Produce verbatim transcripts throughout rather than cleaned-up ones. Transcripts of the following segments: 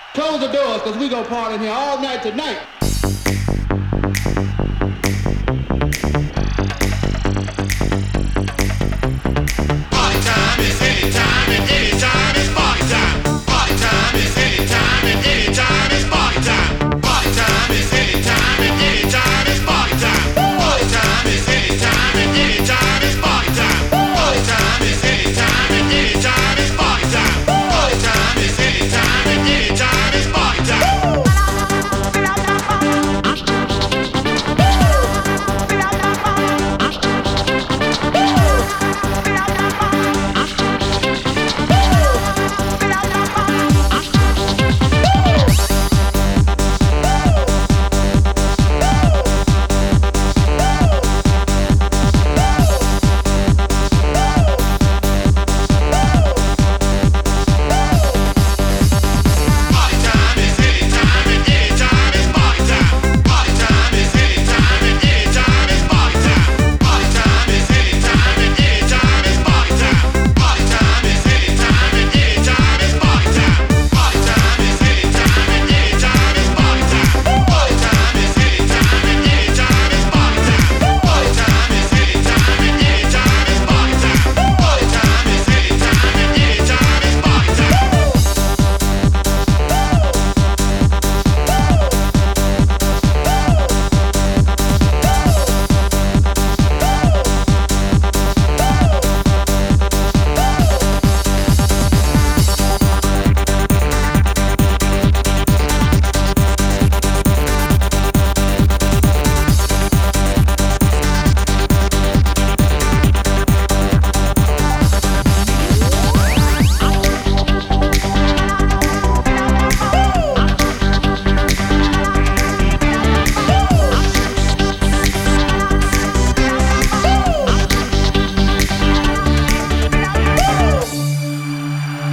Close the doors, cause we gonna party in here all night tonight. Party time is any time and any time is party time. Party time is any time and any time is party time. Party time is any time and any time is party time. Party time is any time and any time is party time. Party time is any time and any time is party time. Party time is any time and any time is party time.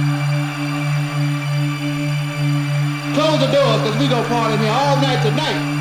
Close the doors, cause we gonna party in here all night tonight.